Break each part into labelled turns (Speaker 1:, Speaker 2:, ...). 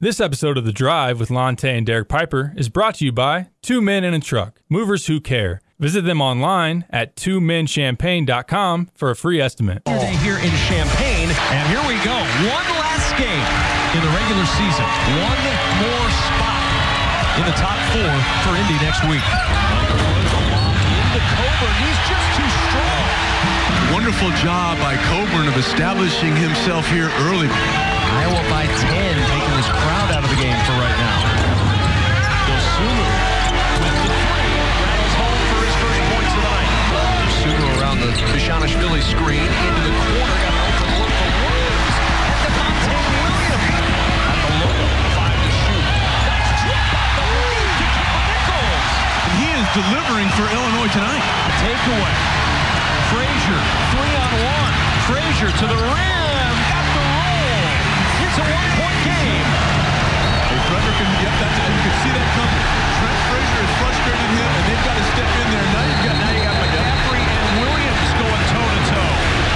Speaker 1: This episode of The Drive with Lonte and Derek Piper is brought to you by Two Men in a Truck, movers who care. Visit them online at twomenchampagne.com for a free estimate.
Speaker 2: Here in Champaign, and here we go. One last game in the regular season. One more spot in the top four for Indy next week. Into Coburn, he's just too strong.
Speaker 3: Wonderful job by Coburn of establishing himself here early.
Speaker 2: Iowa by 10, taking this crowd out of the game for right now. Dosunmu with the three, rattles home for his first points of the night. Dosunmu around the Bishanishvili screen, into the corner, got an open look for Williams, and Devontae Williams at the logo, 5 to shoot. Nice drop off the lead to Kevin Nichols.
Speaker 3: He is delivering for Illinois tonight.
Speaker 2: Takeaway. Frazier, 3-on-1. Frazier to the rim, got the roll. It's a one-point game.
Speaker 3: Hey, Frederick, you can see that coming. Trent Frazier has frustrated him, and they've got to step in there. Now you got
Speaker 2: McCaffrey and Williams going toe-to-toe.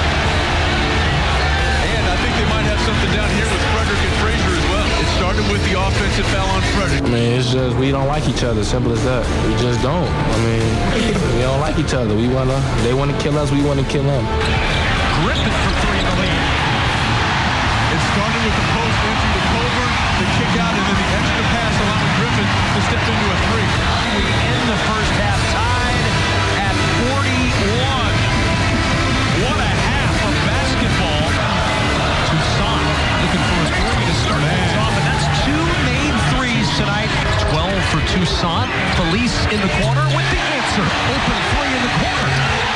Speaker 3: And I think they might have something down here with Frederick and Frazier as well. It started with the offensive foul on Frederick.
Speaker 4: I mean, it's just we don't like each other. Simple as that. We just don't. I mean, we don't like each other. They want to kill us. We want to kill them.
Speaker 2: Griffin for three in the lead.
Speaker 3: It started with the post entry to Coburn, the kick out, and then the extra pass allowing Griffin to step into a three.
Speaker 2: We end the first half tied at 41. What a half of basketball. Toussaint looking for his three to start things off, and that's two main threes tonight. 12 for Toussaint. Felice in the corner with the answer. Open three in the corner.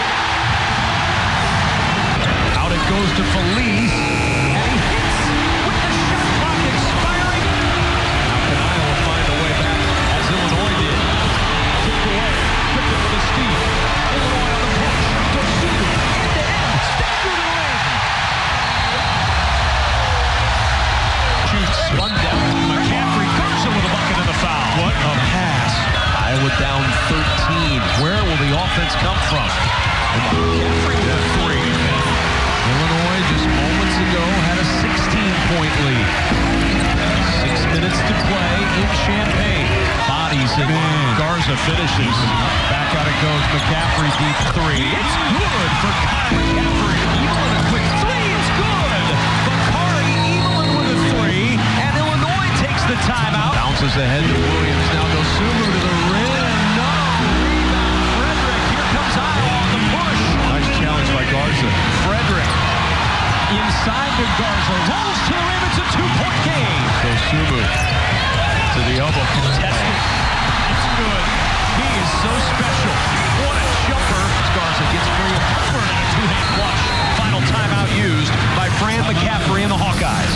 Speaker 2: Out it goes to Felice, and he hits with the shot clock expiring. How can Iowa find a way back as Illinois did? Kicked away, Griffin with a steal. Illinois on the push. Dosunmu end-to-end. Step through the lane. Shoots. Run down. McCaffrey. Garza with a bucket and a foul. What a pass. Iowa down 13. Where will the offense come from? And McCaffrey with a three. Illinois just moments ago had a 16-point lead. 6 minutes to play in Champaign. Bodies in. Garza finishes. Back out it goes. McCaffrey deep three. It's good for Kyle McCaffrey. Evelyn a quick three. It's good. Bakari Evelyn with a three. And Illinois takes the timeout. Bounces ahead to Williams. Now Dosunmu to the rim. No. Rebound. Frederick. Here comes Iowa on the push. Nice challenge by Garza. Frederick. Inside to Garza. Rolls to the rim. It's a two-point game. Dosunmu to the elbow. Contested. It's good. He is so special. What a jumper. Garza gets free of Coburn and a two-hand flush. Final timeout used by Fran McCaffrey and the Hawkeyes.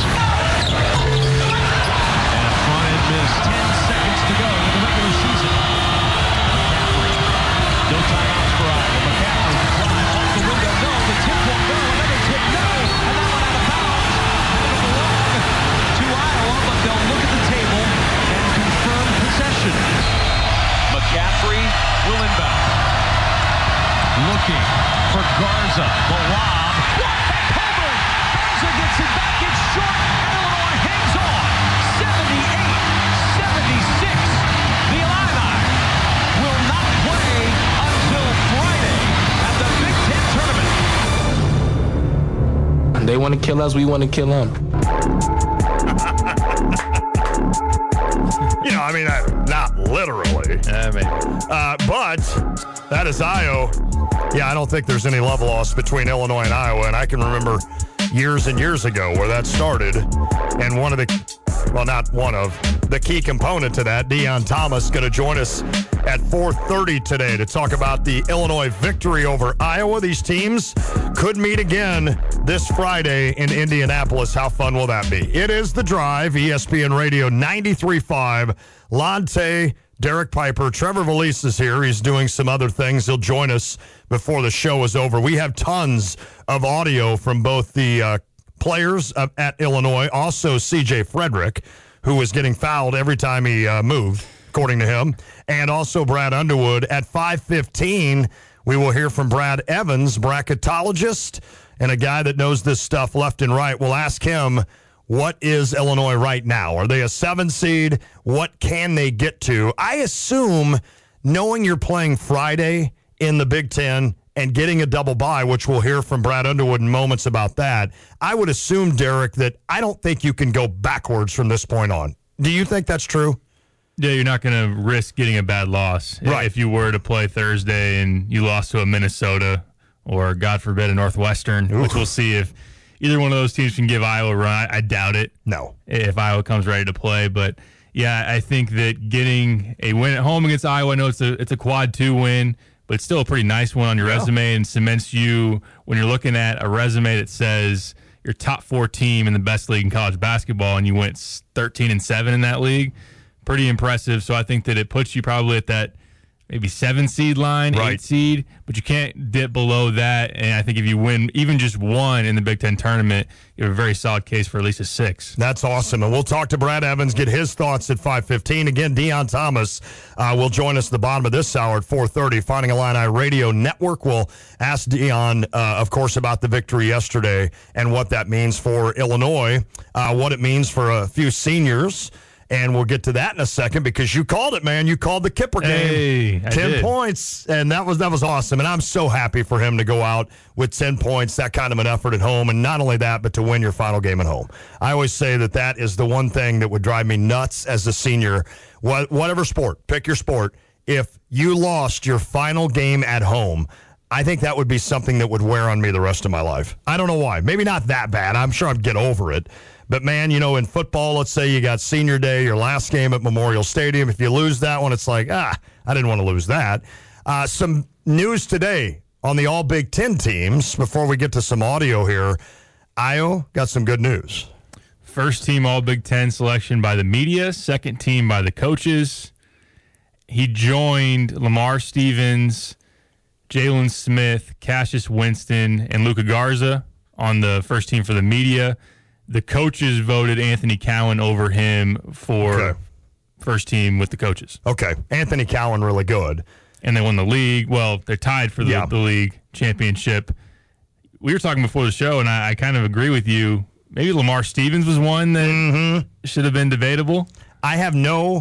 Speaker 2: And a front end miss. 10 seconds to go in the regular season. McCaffrey. No timeouts for Iowa. McCaffrey to drive off the window. No. The tip won't go. Another tip. No. And that one out of bounds. It'll belong to Iowa, but they'll look at the table and confirm possession. McCaffrey will inbound. Looking for Garza. The lob. What? Coburn. Garza gets it back. It's short. And Illinois hangs on. 78-76. The Illini will not play until Friday at the Big Ten tournament.
Speaker 4: They want to kill us. We want to kill them.
Speaker 5: I mean, not literally. But that is Iowa. Yeah, I don't think there's any love lost between Illinois and Iowa. And I can remember years and years ago where that started. And one of the, well, not one of, the key component to that, Deon Thomas, going to join us at 4:30 today to talk about the Illinois victory over Iowa. These teams could meet again this Friday in Indianapolis. How fun will that be? It is The Drive, ESPN Radio 93.5. Lonte, Derek Piper, Trevor Felice is here. He's doing some other things. He'll join us before the show is over. We have tons of audio from both the players at Illinois, also C.J. Frederick, who was getting fouled every time he moved, according to him, and also Brad Underwood. At 5:15, we will hear from Brad Evans, bracketologist, and a guy that knows this stuff left and right. We'll ask him what is Illinois right now? Are they a 7 seed? What can they get to? I assume, knowing you're playing Friday in the Big Ten and getting a double bye, which we'll hear from Brad Underwood in moments about that, I would assume, Derek, that I don't think you can go backwards from this point on. Do you think that's true?
Speaker 1: Yeah, you're not going to risk getting a bad loss.
Speaker 5: Right.
Speaker 1: If you were to play Thursday and you lost to a Minnesota or, God forbid, a Northwestern, which we'll see if either one of those teams can give Iowa a run. I doubt it.
Speaker 5: No.
Speaker 1: If Iowa comes ready to play. But, yeah, I think that getting a win at home against Iowa, I know it's a quad 2 win, but it's still a pretty nice one on your resume and cements you when you're looking at a resume that says your top 4 team in the best league in college basketball and you went 13-7 in that league. Pretty impressive. So I think that it puts you probably at that maybe 7 seed line, 8 seed, but you can't dip below that. And I think if you win even just one in the Big Ten tournament, you have a very solid case for at least a 6.
Speaker 5: That's awesome. And we'll talk to Brad Evans, get his thoughts at 5:15. Again, Deion Thomas will join us at the bottom of this hour at 4:30. Fighting Illini Radio Network will ask Deion, of course, about the victory yesterday and what that means for Illinois, what it means for a few seniors. And we'll get to that in a second because you called it, man. You called the Kipper game. 10 points, and that was awesome. And I'm so happy for him to go out with 10 points, that kind of an effort at home. And not only that, but to win your final game at home. I always say that is the one thing that would drive me nuts as a senior. Whatever sport, pick your sport. If you lost your final game at home, I think that would be something that would wear on me the rest of my life. I don't know why. Maybe not that bad. I'm sure I'd get over it. But, man, in football, let's say you got senior day, your last game at Memorial Stadium. If you lose that one, it's like, I didn't want to lose that. Some news today on the all Big Ten teams before we get to some audio here. Io got some good news.
Speaker 1: First team all Big Ten selection by the media, second team by the coaches. He joined Lamar Stevens, Jalen Smith, Cassius Winston, and Luka Garza on the first team for the media. The coaches voted Anthony Cowan over him for first team with the coaches.
Speaker 5: Okay. Anthony Cowan, really good.
Speaker 1: And they won the league. Well, they're tied for the league championship. We were talking before the show, and I kind of agree with you. Maybe Lamar Stevens was one that should have been debatable.
Speaker 5: it's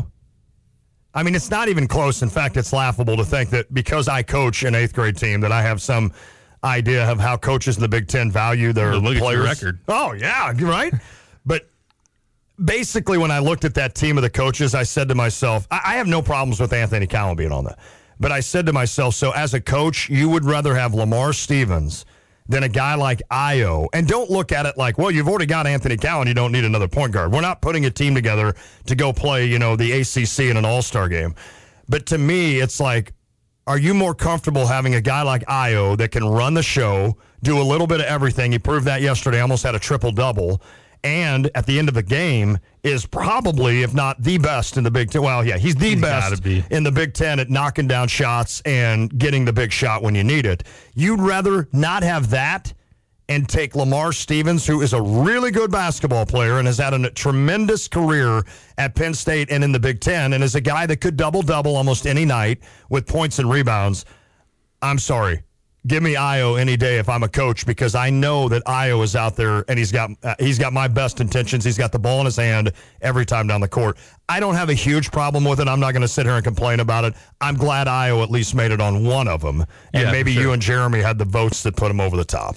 Speaker 5: not even close. In fact, it's laughable to think that because I coach an 8th grade team that I have some idea of how coaches in the Big Ten value their
Speaker 1: look
Speaker 5: players.
Speaker 1: At your record.
Speaker 5: Oh, yeah, right? But basically, when I looked at that team of the coaches, I said to myself, I have no problems with Anthony Cowan being on that. But I said to myself, so as a coach, you would rather have Lamar Stevens than a guy like Io. And don't look at it like, well, you've already got Anthony Cowan. You don't need another point guard. We're not putting a team together to go play, the ACC in an all-star game. But to me, it's like, are you more comfortable having a guy like Io that can run the show, do a little bit of everything? He proved that yesterday, almost had a triple-double. And at the end of the game is probably, if not the best in the Big Ten. Well, yeah, he's the best in the Big Ten at knocking down shots and getting the big shot when you need it. You'd rather not have that and take Lamar Stevens, who is a really good basketball player and has had a tremendous career at Penn State and in the Big Ten, and is a guy that could double-double almost any night with points and rebounds. I'm sorry. Give me Io any day if I'm a coach, because I know that Io is out there and he's got my best intentions. He's got the ball in his hand every time down the court. I don't have a huge problem with it. I'm not going to sit here and complain about it. I'm glad Io at least made it on one of them, and maybe you and Jeremy had the votes that put him over the top.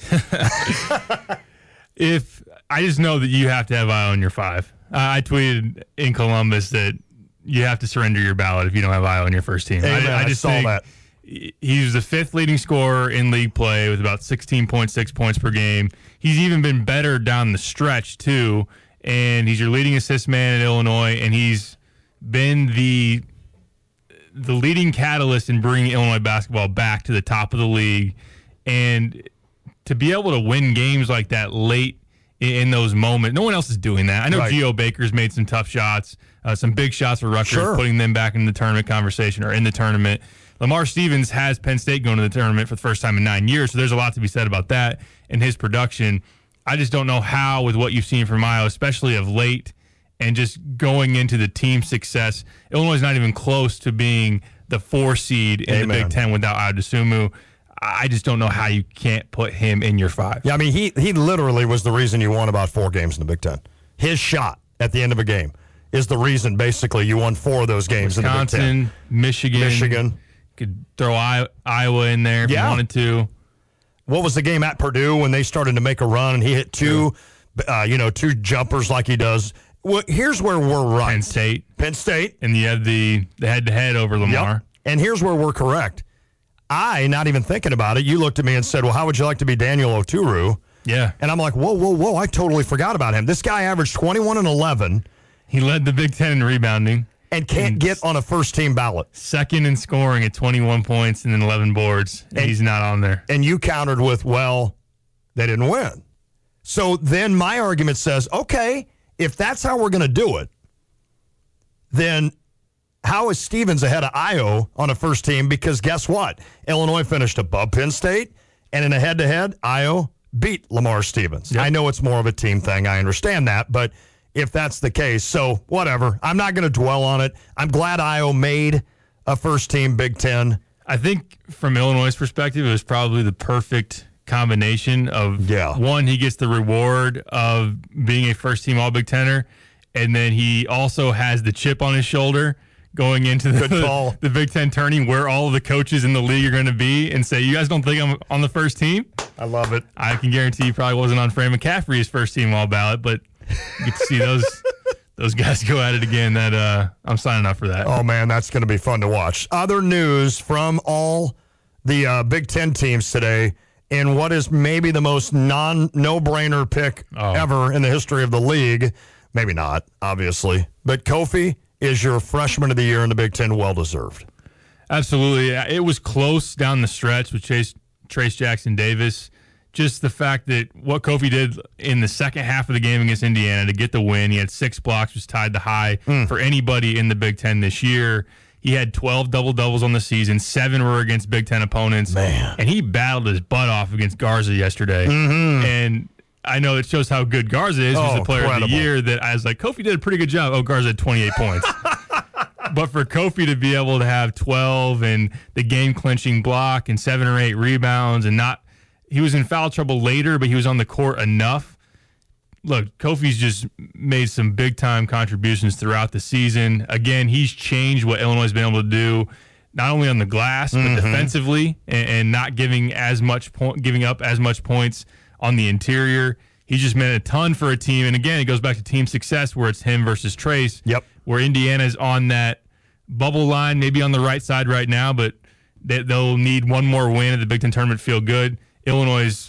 Speaker 1: If I just know that you have to have Io in your 5. I tweeted in Columbus that you have to surrender your ballot if you don't have Io in your first team.
Speaker 5: I just saw that.
Speaker 1: He's the 5th leading scorer in league play with about 16.6 points per game. He's even been better down the stretch, too. And he's your leading assist man at Illinois, and he's been the leading catalyst in bringing Illinois basketball back to the top of the league. And to be able to win games like that late in those moments, no one else is doing that. I know Geo Baker's made some tough shots, some big shots for Rutgers, putting them back in the tournament conversation or in the tournament. Lamar Stevens has Penn State going to the tournament for the first time in 9 years, so there's a lot to be said about that and his production. I just don't know how, with what you've seen from Io, especially of late, and just going into the team success. Illinois is not even close to being the 4 seed in the Big Ten without Io DeSumo. I just don't know how you can't put him in your 5.
Speaker 5: Yeah, I mean, he literally was the reason you won about 4 games in the Big Ten. his shot at the end of a game is the reason, basically, you won 4 of those games
Speaker 1: Wisconsin,
Speaker 5: in the Big Ten.
Speaker 1: Michigan. Could throw Iowa in there if you wanted to.
Speaker 5: What was the game at Purdue when they started to make a run and he hit 2 jumpers like he does? Well, here's where we're right.
Speaker 1: Penn State.
Speaker 5: And
Speaker 1: you had the head-to-head over Lamar.
Speaker 5: Yep. And here's where we're correct. Not even thinking about it, you looked at me and said, well, how would you like to be Daniel Oturu?
Speaker 1: Yeah.
Speaker 5: And I'm like, whoa, I totally forgot about him. This guy averaged 21 and 11.
Speaker 1: He led the Big Ten in rebounding.
Speaker 5: And can't get on a first-team ballot.
Speaker 1: Second in scoring at 21 points and then 11 boards. And he's not on there.
Speaker 5: And you countered with, well, they didn't win. So then my argument says, okay, if that's how we're going to do it, then how is Stevens ahead of Io on a first team? Because guess what? Illinois finished above Penn State, and in a head-to-head, Io beat Lamar Stevens. Yep. I know it's more of a team thing. I understand that, but if that's the case, so whatever. I'm not going to dwell on it. I'm glad Io made a first-team Big Ten.
Speaker 1: I think from Illinois' perspective, it was probably the perfect combination of, one, he gets the reward of being a first-team All-Big Tenner, and then he also has the chip on his shoulder going into the Big Ten tourney where all of the coaches in the league are going to be and say, you guys don't think I'm on the first team?
Speaker 5: I love it.
Speaker 1: I can guarantee he probably wasn't on Fran McCaffrey's first-team All-Ballot, but you get to see those guys go at it again. That I'm signing up for that.
Speaker 5: Oh, man, that's going to be fun to watch. Other news from all the Big Ten teams today in what is maybe the most no-brainer pick ever in the history of the league. Maybe not, obviously. But Kofi is your freshman of the year in the Big Ten, well-deserved.
Speaker 1: Absolutely. It was close down the stretch with Trace Jackson Davis. Just the fact that what Kofi did in the second half of the game against Indiana to get the win, he had 6 blocks, was tied the high for anybody in the Big Ten this year. He had 12 double-doubles on the season. 7 were against Big Ten opponents.
Speaker 5: Man.
Speaker 1: And he battled his butt off against Garza yesterday.
Speaker 5: Mm-hmm.
Speaker 1: And I know it shows how good Garza is. He's the player of the year. That I was like, Kofi did a pretty good job. Oh, Garza had 28 points. But for Kofi to be able to have 12 and the game-clinching block and 7 or 8 rebounds and not – he was in foul trouble later, but he was on the court enough. Look, Kofi's just made some big-time contributions throughout the season. Again, he's changed what Illinois has been able to do, not only on the glass, but defensively and not giving up as much points on the interior. He just meant a ton for a team. And again, it goes back to team success where it's him versus Trace.
Speaker 5: Yep.
Speaker 1: Where Indiana's on that bubble line, maybe on the right side right now, but they'll need one more win at the Big Ten tournament to feel good. Illinois is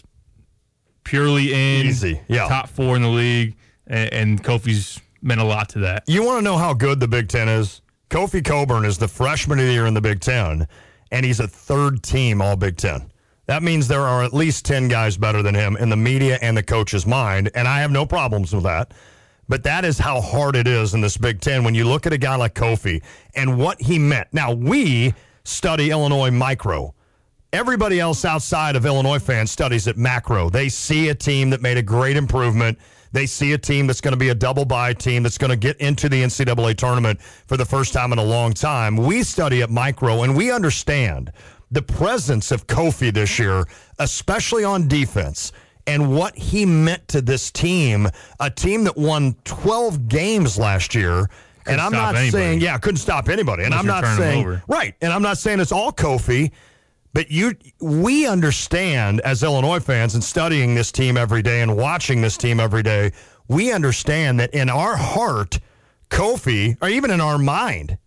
Speaker 1: purely in top 4 in the league, and Kofi's meant a lot to that.
Speaker 5: You want to know how good the Big Ten is? Kofi Cockburn is the freshman of the year in the Big Ten, and he's a third-team All-Big Ten. That means there are at least 10 guys better than him in the media and the coach's mind, and I have no problems with that. But that is how hard it is in this Big Ten when you look at a guy like Kofi and what he meant. Now, we study Illinois micro. Everybody else outside of Illinois fans studies it macro. They see a team that made a great improvement. They see a team that's going to be a double-bye team that's going to get into the NCAA tournament for the first time in a long time. We study it micro, and we understand the presence of Kofi this year, especially on defense, and what he meant to this team, a team that won 12 games last year. And I'm not saying, couldn't stop anybody. And I'm not saying, right, and I'm not saying it's all Kofi, but we understand as Illinois fans and studying this team every day and watching this team every day, we understand that in our heart, Kofi, or even in our mind,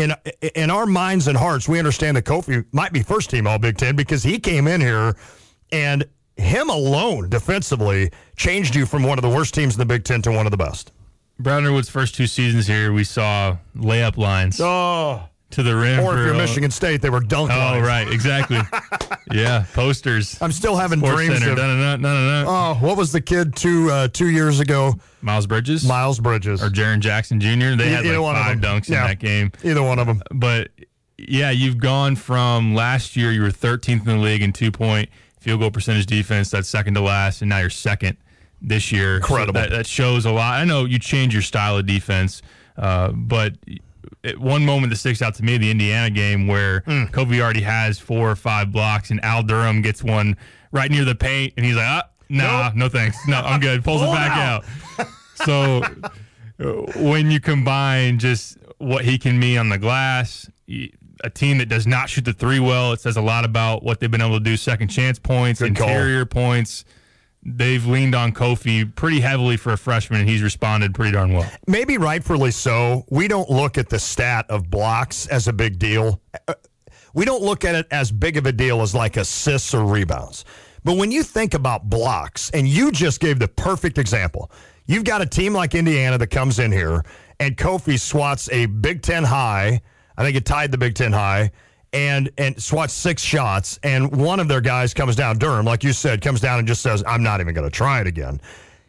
Speaker 5: in our minds and hearts, we understand that Kofi might be first team All Big Ten because he came in here and him alone defensively changed you from one of the worst teams in the Big Ten to one of the best.
Speaker 1: Brown Underwood's first 2 seasons here, we saw layup lines to the rim.
Speaker 5: Or if you're Michigan State, they were dunk lines.
Speaker 1: Oh, right, exactly. Yeah, posters.
Speaker 5: I'm still having
Speaker 1: Sports
Speaker 5: dreams
Speaker 1: Center.
Speaker 5: of. Oh, what was the kid 2 years ago?
Speaker 1: Miles Bridges.
Speaker 5: Or
Speaker 1: Jaren Jackson Jr. They had like 5 dunks in that game.
Speaker 5: Either one of them.
Speaker 1: But, yeah, you've gone from last year, you were 13th in the league in 2-point field goal percentage defense. That's second to last, and now you're second this year.
Speaker 5: Incredible.
Speaker 1: So that shows a lot. I know you change your style of defense, but at one moment that sticks out to me, the Indiana game where Kobe already has 4 or 5 blocks, and Al Durham gets one right near the paint, and he's like, no thanks. No, I'm good. Pulls it back out. So when you combine just what he can mean on the glass, a team that does not shoot the three well, it says a lot about what they've been able to do. Second chance points,
Speaker 5: Good
Speaker 1: interior points. They've leaned on Kofi pretty heavily for a freshman, and he's responded pretty darn well.
Speaker 5: Maybe rightfully so. We don't look at the stat of blocks as a big deal. We don't look at it as big of a deal as like assists or rebounds. But when you think about blocks, and you just gave the perfect example, you've got a team like Indiana that comes in here, and Kofi swats a Big Ten high. I think it tied the Big Ten high, and swats 6 shots, and one of their guys comes down, Durham, like you said, comes down and just says, I'm not even going to try it again.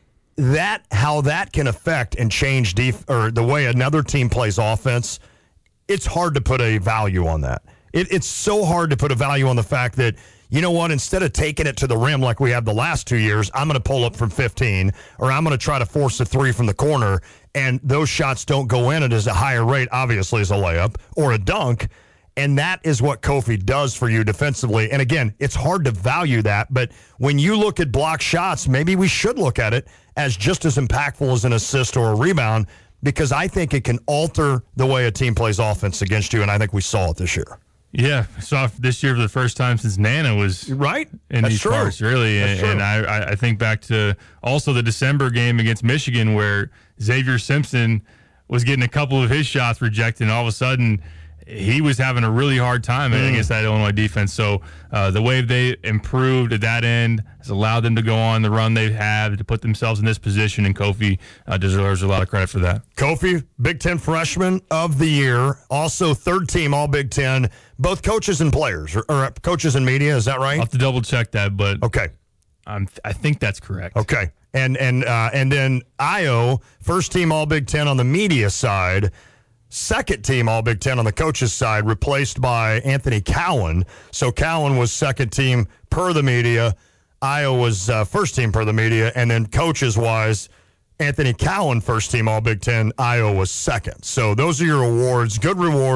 Speaker 5: How that can affect and change or the way another team plays offense, it's hard to put a value on that. It's so hard to put a value on the fact that, you know what, instead of taking it to the rim like we have the last 2 years, I'm going to pull up from 15, or I'm going to try to force a 3 from the corner, and those shots don't go in. It is a higher rate, obviously, as a layup or a dunk. And that is what Kofi does for you defensively. And again, it's hard to value that, but when you look at block shots, maybe we should look at it as just as impactful as an assist or a rebound, because I think it can alter the way a team plays offense against you, and I think we saw it this year.
Speaker 1: Yeah, I saw it this year for the first time since Nana was
Speaker 5: right
Speaker 1: in
Speaker 5: That's
Speaker 1: these
Speaker 5: true.
Speaker 1: parts, really. And I think back to also the December game against Michigan where Xavier Simpson was getting a couple of his shots rejected, and all of a sudden he was having a really hard time against that Illinois defense. So the way they improved at that end has allowed them to go on the run they have to put themselves in this position, and Kofi deserves a lot of credit for that.
Speaker 5: Kofi, Big Ten Freshman of the Year, also third team All Big Ten, both coaches and players, or coaches and media, is that right?
Speaker 1: I'll have to double check that, but
Speaker 5: okay.
Speaker 1: I think that's correct.
Speaker 5: Okay. And then Io, first team All Big Ten on the media side, second team All Big Ten on the coaches side, replaced by Anthony Cowan. So Cowan was second team per the media. Io was first team per the media. And then coaches-wise, Anthony Cowan, first team All Big Ten. Io was second. So those are your awards, good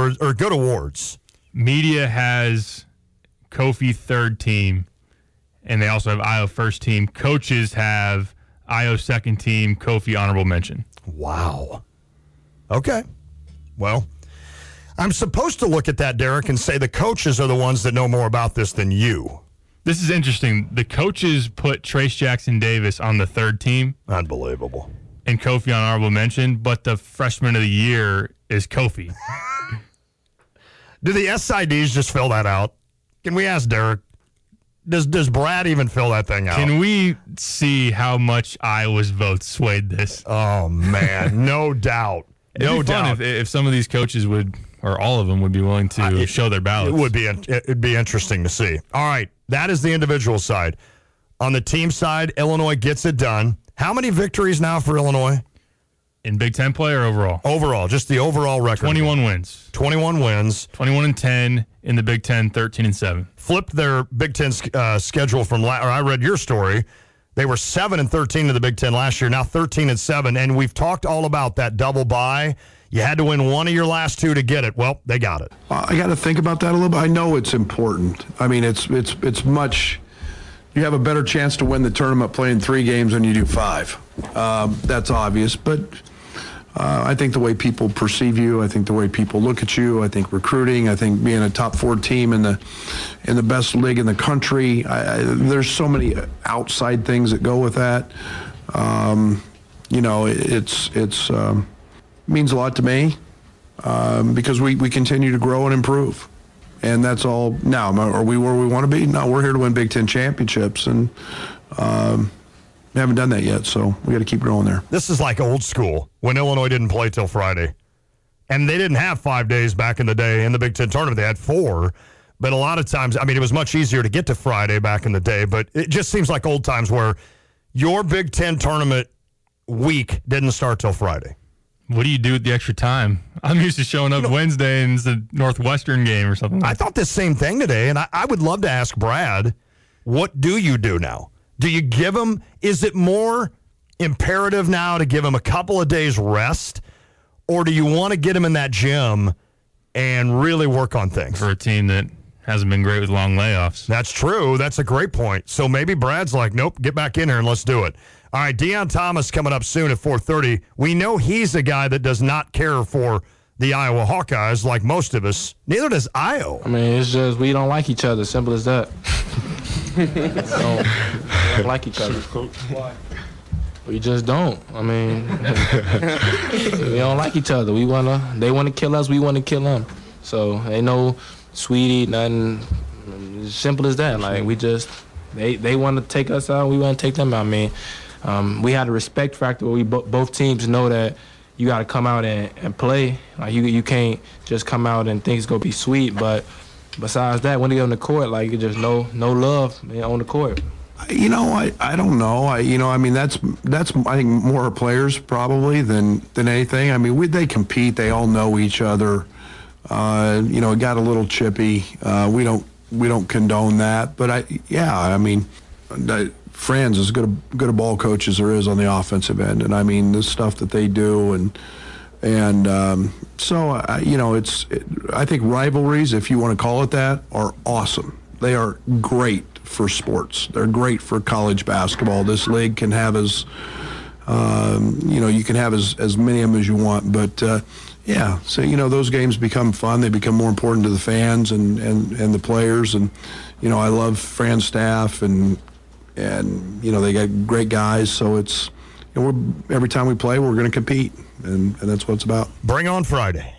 Speaker 5: awards.
Speaker 1: Media has Kofi third team, and they also have Io first team. Coaches have Io second team, Kofi honorable mention.
Speaker 5: Wow. Okay. Well, I'm supposed to look at that, Derek, and say the coaches are the ones that know more about this than you.
Speaker 1: This is interesting. The coaches put Trace Jackson Davis on the third team.
Speaker 5: Unbelievable.
Speaker 1: And Kofi on honorable mention, but the freshman of the year is Kofi.
Speaker 5: Do the SIDs just fill that out? Can we ask Derek? Does Brad even fill that thing out?
Speaker 1: Can we see how much Iowa's votes swayed this?
Speaker 5: Oh, man. No doubt. No doubt.
Speaker 1: If some of these coaches would, or all of them, would be willing to show their ballots.
Speaker 5: It'd be interesting to see. All right. That is the individual side. On the team side, Illinois gets it done. How many victories now for Illinois?
Speaker 1: In Big Ten play or overall?
Speaker 5: Overall, just the overall record.
Speaker 1: 21 wins.
Speaker 5: 21 wins.
Speaker 1: 21-10 in the Big Ten, 13-7.
Speaker 5: Flipped their Big Ten schedule from or I read your story. They were 7-13 in the Big Ten last year, now 13-7. And we've talked all about that double bye. You had to win one of your last two to get it. Well, they got it.
Speaker 6: I got to think about that a little bit. I know it's important. I mean, it's much. You have a better chance to win the tournament playing 3 games than you do 5. That's obvious, but I think the way people perceive you, I think the way people look at you, I think recruiting, I think being a top 4 team in the best league in the country, there's so many outside things that go with that. You know, it's means a lot to me because we continue to grow and improve. And that's all. Now, are we where we want to be? No, we're here to win Big Ten championships, and we haven't done that yet, so we got to keep growing there.
Speaker 5: This is like old school when Illinois didn't play till Friday. And they didn't have 5 days back in the day in the Big Ten tournament. They had 4. But a lot of times, I mean, it was much easier to get to Friday back in the day, but it just seems like old times where your Big Ten tournament week didn't start till Friday.
Speaker 1: What do you do with the extra time? I'm used to showing up Wednesday and it's the Northwestern game or something.
Speaker 5: I thought the same thing today, and I would love to ask Brad, what do you do now? Do you give him, is it more imperative now to give him a couple of days rest, or do you want to get him in that gym and really work on things?
Speaker 1: For a team that hasn't been great with long layoffs.
Speaker 5: That's true. That's a great point. So maybe Brad's like, nope, get back in here and let's do it. All right, Deion Thomas coming up soon at 4:30. We know he's a guy that does not care for the Iowa Hawkeyes like most of us. Neither does Io.
Speaker 4: I mean, it's just we don't like each other. Simple as that. we don't like each other. Why? We just don't. I mean, we don't like each other. They want to kill us. We want to kill them. So ain't no sweetie, nothing. As simple as that. Like they want to take us out. We want to take them out. I mean, we had a respect factor where both teams know that you got to come out and play. Like you can't just come out and things gonna be sweet. But besides that, when they get on the court, like you just no love on the court.
Speaker 6: You know, I don't know. I mean, that's I think more players probably than anything. I mean, they compete. They all know each other. It got a little chippy. We don't condone that. But I mean, Franz is good a ball coach as there is on the offensive end, and I mean the stuff that they do, I think rivalries, if you want to call it that, are awesome. They are great for sports. They're great for college basketball. This league can have you can have as many of them as you want, but so those games become fun. They become more important to the fans and the players, and I love Fran's staff and they got great guys, so it's every time we play we're going to compete, and that's what it's about.
Speaker 5: Bring on Friday.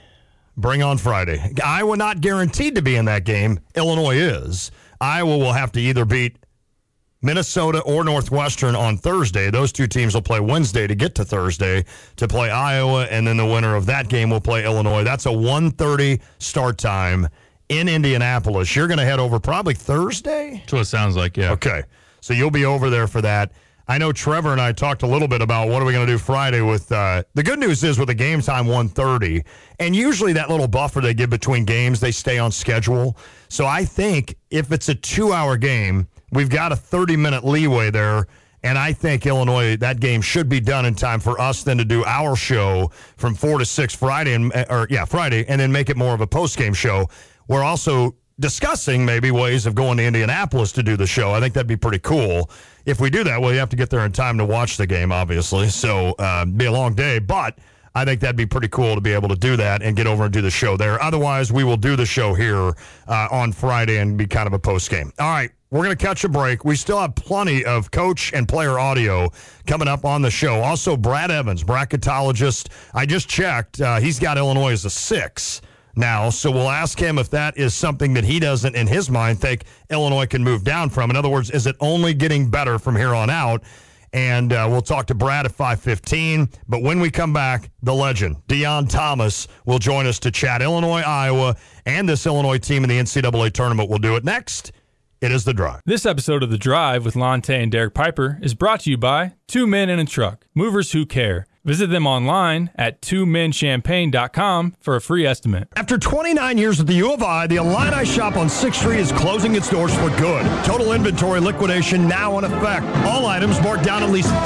Speaker 5: Iowa not guaranteed to be in that game. Illinois is. Iowa will have to either beat Minnesota or Northwestern on Thursday. Those two teams will play Wednesday to get to Thursday to play Iowa, and then the winner of that game will play Illinois. That's a 1:30 start time in Indianapolis. You're going to head over probably Thursday?
Speaker 1: That's what it sounds like, yeah.
Speaker 5: Okay, so you'll be over there for that. I know Trevor and I talked a little bit about what are we going to do Friday with the good news is with the game time 1:30, and usually that little buffer they give between games, they stay on schedule. So I think if it's a 2-hour game, we've got a 30-minute leeway there, and I think Illinois, that game should be done in time for us then to do our show from 4 to 6 Friday, Friday, and then make it more of a post-game show. We're also discussing maybe ways of going to Indianapolis to do the show. I think that'd be pretty cool. If we do that, well, you have to get there in time to watch the game, obviously. So be a long day, but I think that'd be pretty cool to be able to do that and get over and do the show there. Otherwise, we will do the show here on Friday and be kind of a post game. All right, we're going to catch a break. We still have plenty of coach and player audio coming up on the show. Also, Brad Evans, bracketologist. I just checked. He's got Illinois as a 6 now, so we'll ask him if that is something that he doesn't, in his mind, think Illinois can move down from. In other words, is it only getting better from here on out? And we'll talk to Brad at 5:15. But when we come back, the legend, Deion Thomas, will join us to chat Illinois, Iowa, and this Illinois team in the NCAA tournament. We'll do it next. It is The Drive.
Speaker 7: This episode of The Drive with Lante and Derek Piper is brought to you by Two Men in a Truck, movers who care. Visit them online at twomenchampagne.com for a free estimate.
Speaker 5: After 29 years at the U of I, the Illini shop on 6th Street is closing its doors for good. Total inventory liquidation now in effect. All items marked down at least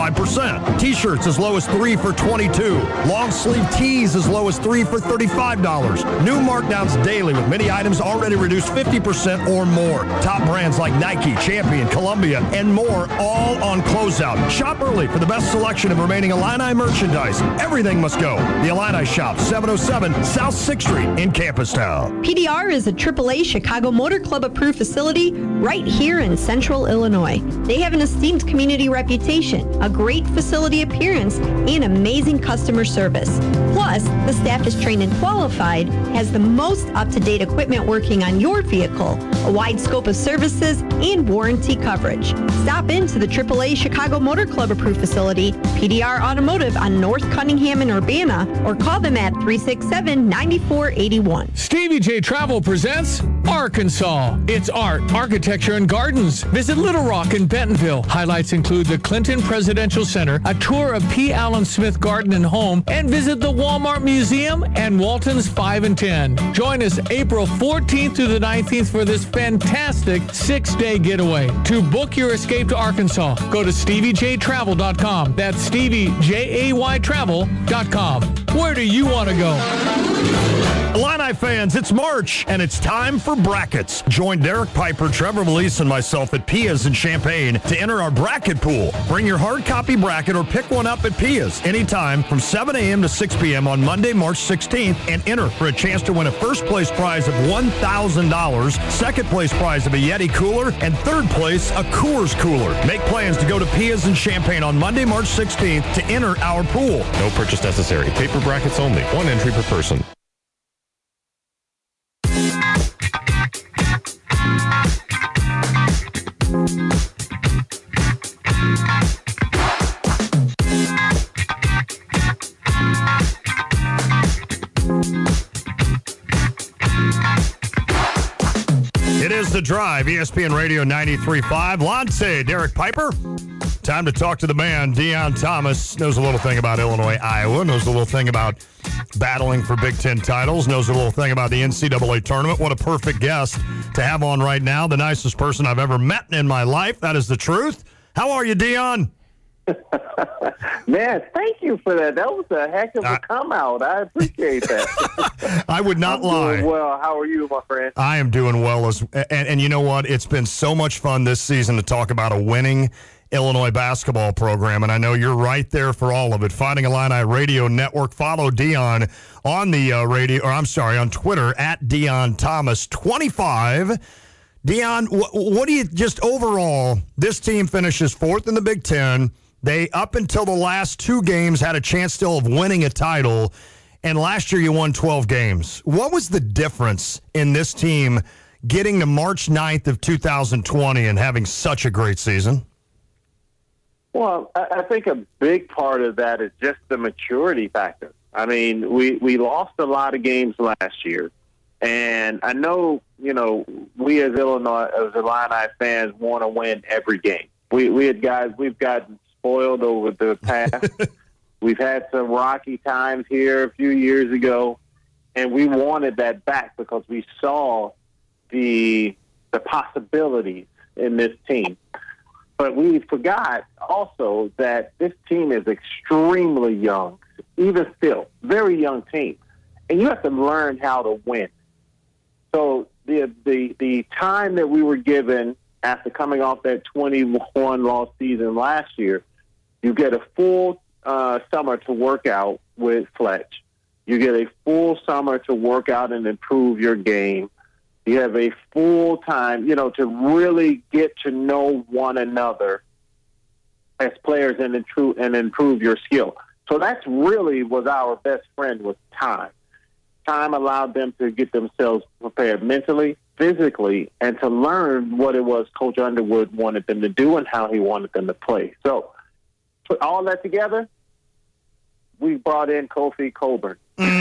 Speaker 5: 35%. T-shirts as low as $3 for $22. Long sleeve tees as low as $3 for $35. New markdowns daily with many items already reduced 50% or more. Top brands like Nike, Champion, Columbia, and more, all on closeout. Shop early for the best selection of remaining Illini merchandise. Everything must go. The Illini Shop, 707 South 6th Street in Campustown.
Speaker 8: PDR is a AAA Chicago Motor Club approved facility right here in Central Illinois. They have an esteemed community reputation, a great facility appearance, and amazing customer service. Plus, the staff is trained and qualified, has the most up-to-date equipment working on your vehicle, a wide scope of services, and warranty coverage. Stop into the AAA Chicago Motor Club approved facility, PDR Automotive on North Cunningham in Urbana, or call them at 367-9481.
Speaker 9: Stevie J Travel presents Arkansas. It's art, architecture, and gardens. Visit Little Rock in Bentonville. Highlights include the Clinton Presidential Center, a tour of P. Allen Smith Garden and Home, and visit the Walmart Museum and Walton's 5 and 10. Join us April 14th through the 19th for this fantastic 6-day getaway. To book your escape to Arkansas, go to StevieJTravel.com. That's StevieJayTravel.com. Where do you want to go?
Speaker 5: Illini fans, it's March, and it's time for brackets. Join Derek Piper, Trevor Melise, and myself at Pia's in Champaign to enter our bracket pool. Bring your hard copy bracket or pick one up at Pia's anytime from 7 a.m. to 6 p.m. on Monday, March 16th, and enter for a chance to win a first-place prize of $1,000, second-place prize of a Yeti cooler, and third place, a Coors cooler. Make plans to go to Pia's in Champaign on Monday, March 16th to enter our pool.
Speaker 10: No purchase necessary. Paper brackets only. One entry per person.
Speaker 5: It is The Drive, ESPN Radio 93.5. Lance, Derek Piper. Time to talk to the man. Deon Thomas knows a little thing about Illinois, Iowa, knows a little thing about battling for Big Ten titles, knows a little thing about the NCAA tournament. What a perfect guest to have on right now. The nicest person I've ever met in my life. That is the truth. How are you, Deon?
Speaker 11: Man, thank you for that. That was a heck of a come out. I appreciate that.
Speaker 5: I would not lie.
Speaker 11: Doing well. How are you, my friend?
Speaker 5: I am doing well. And you know what? It's been so much fun this season to talk about a winning Illinois basketball program, and I know you're right there for all of it. Fighting Illini Radio Network. Follow Deon on the on Twitter at Deon Thomas 25. Deon, what do you just overall? This team finishes fourth in the Big Ten. They, up until the last two games, had a chance still of winning a title, and last year you won 12 games. What was the difference in this team getting to March 9th of 2020 and having such a great season?
Speaker 11: Well, I think a big part of that is just the maturity factor. I mean, we lost a lot of games last year, and I know, we as Illini fans want to win every game. We've gotten spoiled over the past. We've had some rocky times here a few years ago, and we wanted that back because we saw the possibilities in this team. But we forgot also that this team is extremely young, even still, very young team. And you have to learn how to win. So the time that we were given after coming off that 21-loss season last year, you get a full summer to work out with Fletch. You get a full summer to work out and improve your game. You have a full time, to really get to know one another as players and improve your skill. So that's really was our best friend was time. Time allowed them to get themselves prepared mentally, physically, and to learn what it was Coach Underwood wanted them to do and how he wanted them to play. So put all that together, we brought in Kofi Cockburn.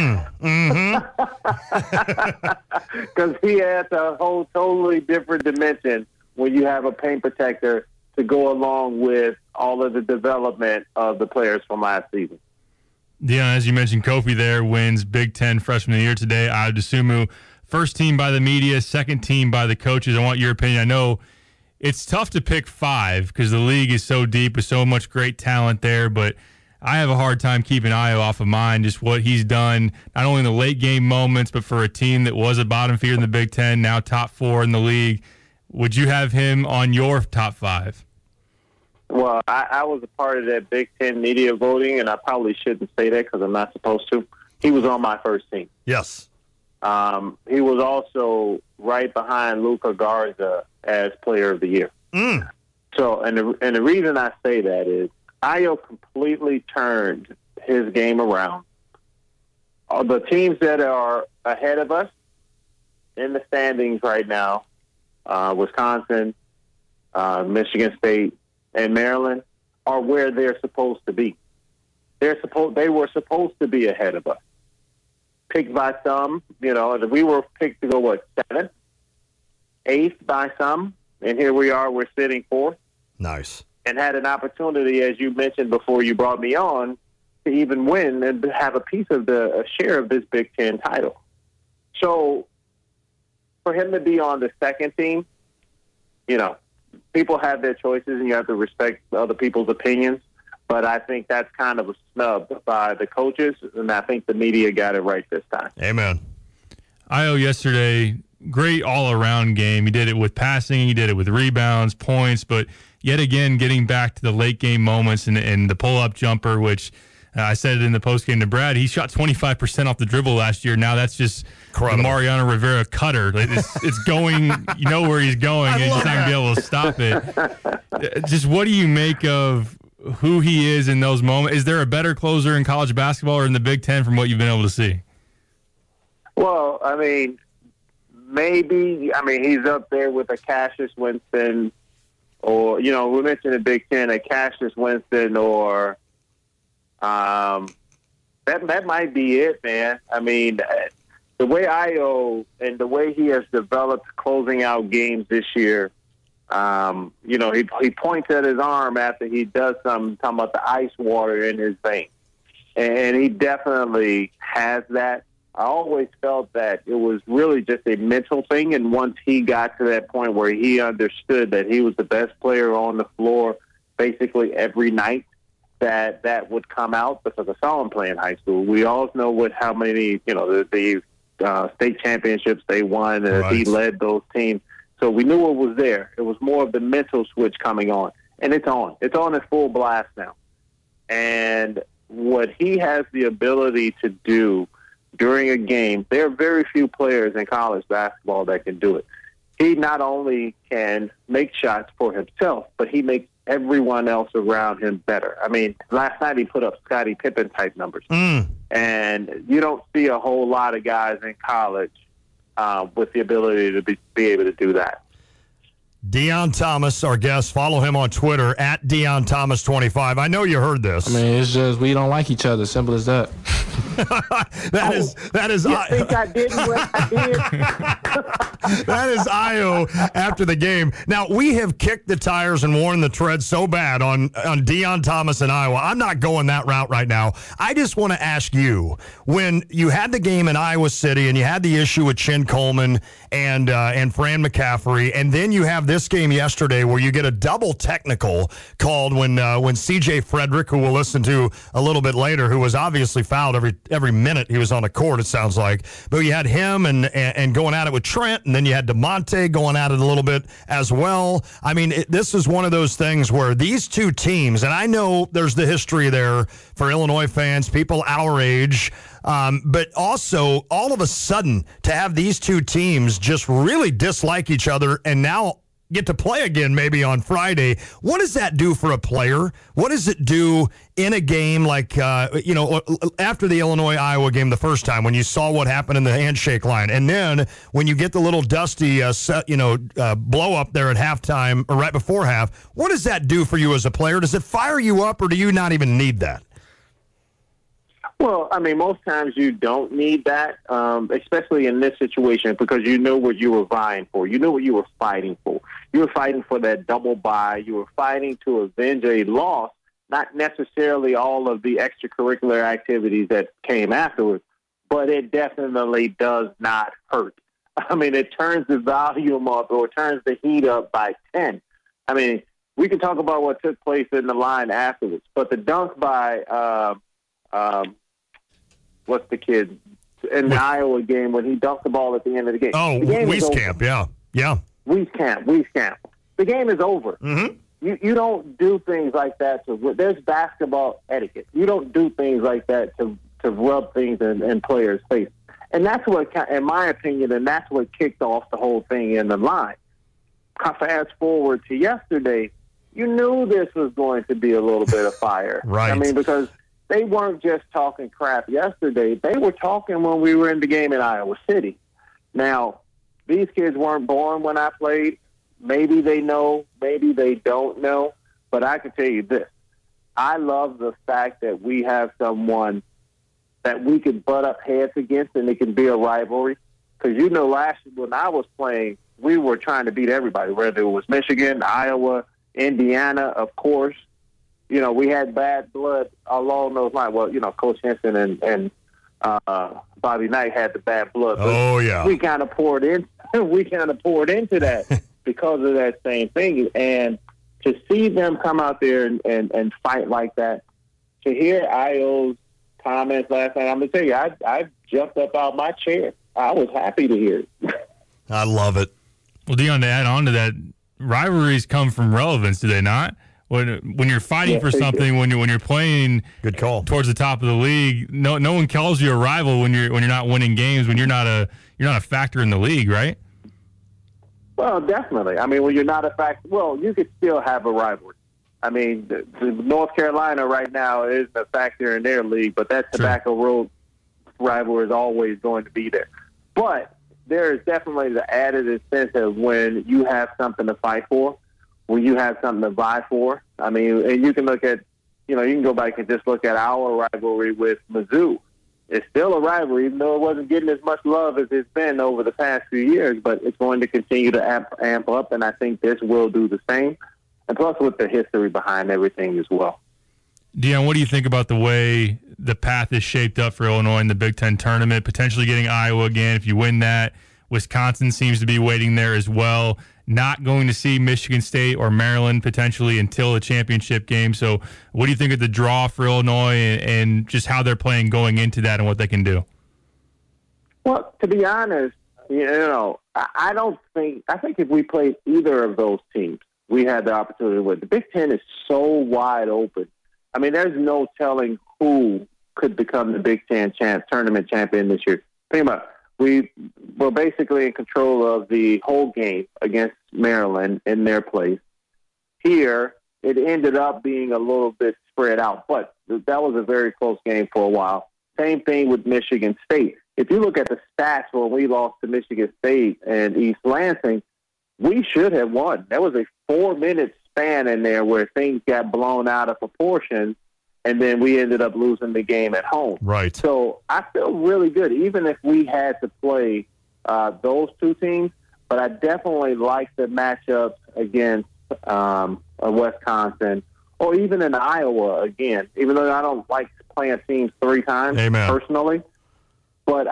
Speaker 11: Because he adds a whole totally different dimension when you have a paint protector to go along with all of the development of the players from last season.
Speaker 1: Yeah, as you mentioned, Kofi there wins Big Ten Freshman of the Year today. Ayo Dosunmu, first team by the media, second team by the coaches. I want your opinion. I know it's tough to pick five because the league is so deep with so much great talent there, but I have a hard time keeping Ayo off of mine, just what he's done, not only in the late game moments, but for a team that was a bottom feeder in the Big Ten, now top four in the league. Would you have him on your top five?
Speaker 11: Well, I was a part of that Big Ten media voting, and I probably shouldn't say that because I'm not supposed to. He was on my first team.
Speaker 5: Yes.
Speaker 11: He was also right behind Luka Garza as Player of the Year. So, and the reason I say that is Ayo completely turned his game around. The teams that are ahead of us in the standings right now, Wisconsin, Michigan State, and Maryland, are where they're supposed to be. They were supposed to be ahead of us. Picked by some, we were picked to go, 7th, 8th by some, and here we are, we're sitting 4th.
Speaker 5: Nice.
Speaker 11: And had an opportunity, as you mentioned before you brought me on, to even win and have a share of this Big Ten title. So for him to be on the second team, people have their choices and you have to respect other people's opinions. But I think that's kind of a snub by the coaches, and I think the media got it right this time.
Speaker 5: Amen.
Speaker 1: Io yesterday, great all-around game. He did it with passing, he did it with rebounds, points, but yet again, getting back to the late-game moments and the pull-up jumper, which I said it in the postgame to Brad, he shot 25% off the dribble last year. Now that's just the Mariano Rivera cutter. It's going, you know where he's going, and he's just not going to be able to stop it. Just what do you make of who he is in those moments? Is there a better closer in college basketball or in the Big Ten from what you've been able to see?
Speaker 11: Well, I mean, maybe. I mean, he's up there with a Cassius Winston, or, you know, we mentioned the Big Ten, a Cassius Winston, or that might be it, man. I mean, the way Io and the way he has developed closing out games this year, you know, he points at his arm after he does something, talking about the ice water in his veins. And he definitely has that. I always felt that it was really just a mental thing, and once he got to that point where he understood that he was the best player on the floor basically every night, that would come out, because I saw him play in high school. We all know how many, you know, the state championships they won, and he led those teams. So we knew it was there. It was more of the mental switch coming on, and it's on. It's on at full blast now. And what he has the ability to do during a game, there are very few players in college basketball that can do it. He not only can make shots for himself, but he makes everyone else around him better. I mean, last night he put up Scottie Pippen type numbers. And you don't see a whole lot of guys in college with the ability to be able to do that.
Speaker 5: Deon Thomas, our guest. Follow him on Twitter at DeonThomas25. I know you heard this.
Speaker 4: I mean, it's just we don't like each other. Simple as that.
Speaker 5: That is.
Speaker 11: You think I didn't? I did.
Speaker 5: That is Io after the game. Now, we have kicked the tires and worn the tread so bad on Deon Thomas in Iowa. I'm not going that route right now. I just want to ask you, when you had the game in Iowa City and you had the issue with Chin Coleman and Fran McCaffrey, and then you have this game yesterday where you get a double technical called when C.J. Frederick, who we'll listen to a little bit later, who was obviously fouled every minute he was on the court, it sounds like. But you had him and going at it with Trent, and then you had DeMonte going at it a little bit as well. I mean, this is one of those things where these two teams, and I know there's the history there for Illinois fans, people our age, but also all of a sudden to have these two teams just really dislike each other and now get to play again maybe on Friday. What does that do for a player? What does it do in a game like, after the Illinois-Iowa game the first time when you saw what happened in the handshake line, and then when you get the little dusty blow up there at halftime or right before half, what does that do for you as a player? Does it fire you up, or do you not even need that?
Speaker 11: Well, I mean, most times you don't need that, especially in this situation, because you know what you were vying for. You know what you were fighting for. You were fighting for that double bye. You were fighting to avenge a loss, not necessarily all of the extracurricular activities that came afterwards, but it definitely does not hurt. I mean, it turns the volume up, or it turns the heat up by 10. I mean, we can talk about what took place in the line afterwards, but the dunk by what's the kid in the Iowa game when he dunked the ball at the end of the game?
Speaker 5: Oh, Wieskamp, yeah. Wieskamp.
Speaker 11: The game is over.
Speaker 5: Mm-hmm.
Speaker 11: You don't do things like that. There's basketball etiquette. You don't do things like that to rub things in players' face. And that's what, in my opinion, and that's what kicked off the whole thing in the line. Fast forward to yesterday, you knew this was going to be a little bit of fire.
Speaker 5: Right.
Speaker 11: I mean, because they weren't just talking crap yesterday. They were talking when we were in the game in Iowa City. Now, these kids weren't born when I played. Maybe they know, maybe they don't know. But I can tell you this. I love the fact that we have someone that we can butt up heads against, and it can be a rivalry. Because, last year when I was playing, we were trying to beat everybody, whether it was Michigan, Iowa, Indiana, of course. We had bad blood along those lines. Well, Coach Henson and Bobby Knight had the bad blood.
Speaker 5: Oh, yeah.
Speaker 11: We kind of poured in. We kind of poured into that because of that same thing. And to see them come out there and fight like that, to hear Io's comments last night, I'm going to tell you, I jumped up out my chair. I was happy to hear it.
Speaker 5: I love it.
Speaker 1: Well, Dion, to add on to that, rivalries come from relevance, do they not? When you're fighting for something, when you're playing
Speaker 5: good call
Speaker 1: towards the top of the league, no one calls you a rival when you're not winning games, when you're not a factor in the league, right?
Speaker 11: Well, definitely. I mean, when you're not a factor, well, you could still have a rivalry. I mean, the North Carolina right now isn't a factor in their league, but that Tobacco Road rivalry is always going to be there. But there is definitely the added incentive when you have something to fight for, when you have something to vie for. I mean, and you can look at, you can go back and just look at our rivalry with Mizzou. It's still a rivalry, even though it wasn't getting as much love as it's been over the past few years, but it's going to continue to amp up, and I think this will do the same. And plus with the history behind everything as well.
Speaker 1: Dion, what do you think about the way the path is shaped up for Illinois in the Big Ten tournament, potentially getting Iowa again if you win that? Wisconsin seems to be waiting there as well. Not going to see Michigan State or Maryland potentially until the championship game. So what do you think of the draw for Illinois and just how they're playing going into that and what they can do?
Speaker 11: Well, to be honest, I think if we played either of those teams, we had the opportunity to win. The Big Ten is so wide open. I mean, there's no telling who could become the Big Ten tournament champion this year. Think about it. We were basically in control of the whole game against Maryland in their place. Here, it ended up being a little bit spread out, but that was a very close game for a while. Same thing with Michigan State. If you look at the stats when we lost to Michigan State and East Lansing, we should have won. There was a 4-minute span in there where things got blown out of proportion, and then we ended up losing the game at home.
Speaker 5: Right.
Speaker 11: So I feel really good, even if we had to play those two teams. But I definitely like the matchups against Wisconsin or even in Iowa again, even though I don't like playing teams 3 times personally. But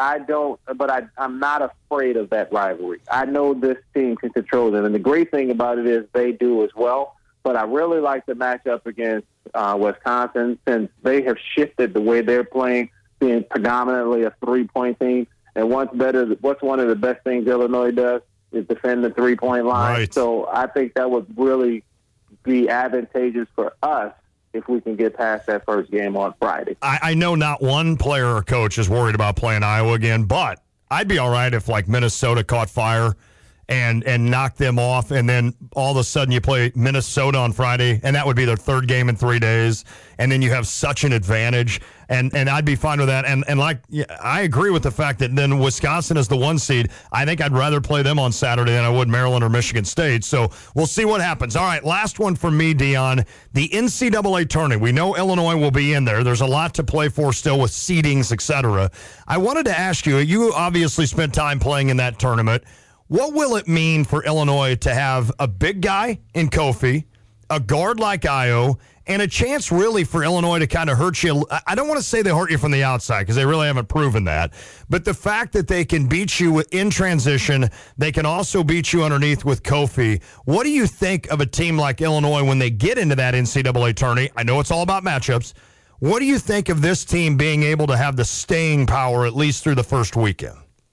Speaker 11: I'm not afraid of that rivalry. I know this team can control them. And the great thing about it is they do as well. But I really like the matchup against Wisconsin since they have shifted the way they're playing, being predominantly a 3-point team. And what's one of the best things Illinois does is defend the 3-point line.
Speaker 5: Right.
Speaker 11: So I think that would really be advantageous for us if we can get past that first game on Friday.
Speaker 5: I know not one player or coach is worried about playing Iowa again, but I'd be all right if Minnesota caught fire and knock them off, and then all of a sudden you play Minnesota on Friday, and that would be their 3rd game in 3 days, and then you have such an advantage, and I'd be fine with that. And I agree with the fact that then Wisconsin is the 1 seed. I think I'd rather play them on Saturday than I would Maryland or Michigan State. So we'll see what happens. All right, last one for me, Dion. The NCAA tournament. We know Illinois will be in there. There's a lot to play for still with seedings, etc. I wanted to ask you. You obviously spent time playing in that tournament. What will it mean for Illinois to have a big guy in Kofi, a guard like Ayo, and a chance really for Illinois to kind of hurt you? I don't want to say they hurt you from the outside because they really haven't proven that. But the fact that they can beat you in transition, they can also beat you underneath with Kofi. What do you think of a team like Illinois when they get into that NCAA tourney? I know it's all about matchups. What do you think of this team being able to have the staying power at least through the first weekend?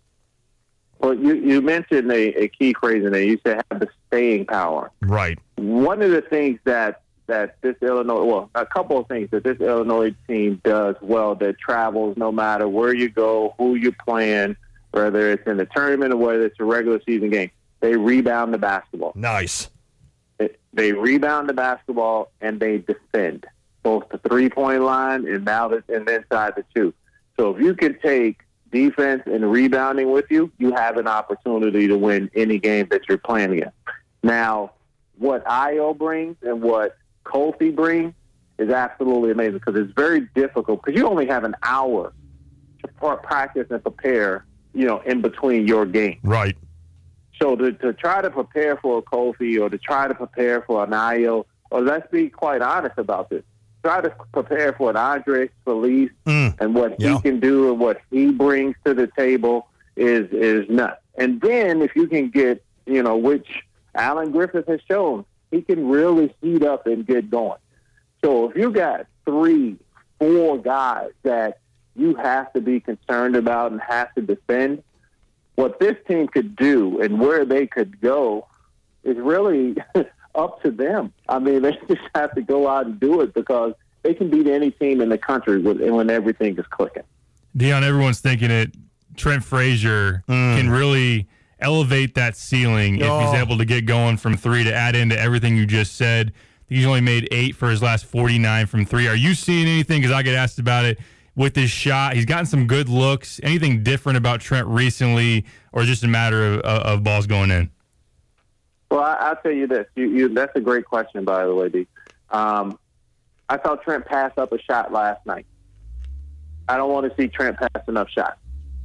Speaker 11: Well, you mentioned a key phrase in there. You said have the staying power.
Speaker 5: Right.
Speaker 11: One of the things that this Illinois, well, a couple of things that this Illinois team does well that travels no matter where you go, who you're playing, whether it's in the tournament or whether it's a regular season game, they rebound the basketball.
Speaker 5: Nice.
Speaker 11: They rebound the basketball and they defend both the 3-point line and inside the 2. So if you can take defense and rebounding with you, you have an opportunity to win any game that you're playing against. Now, what Ayo brings and what Kofi brings is absolutely amazing because it's very difficult because you only have an hour to practice and prepare, in between your game.
Speaker 5: Right.
Speaker 11: So to try to prepare for a Kofi or to try to prepare for an Ayo, or let's be quite honest about this, try to prepare for an Andre Felice and what he can do and what he brings to the table is nuts. And then if you can get, which Alan Griffith has shown, he can really heat up and get going. So if you got 3, 4 guys that you have to be concerned about and have to defend, what this team could do and where they could go is really up to them. I mean, they just have to go out and do it because they can beat any team in the country when everything is clicking.
Speaker 1: Dion, everyone's thinking it. Trent Frazier can really elevate that ceiling if he's able to get going from three, to add into everything you just said. He's only made 8 for his last 49 from three. Are you seeing anything? Because I get asked about it with his shot. He's gotten some good looks. Anything different about Trent recently, or just a matter of balls going in?
Speaker 11: Well, I'll tell you this. That's a great question, by the way, D. I saw Trent pass up a shot last night. I don't want to see Trent pass enough shots.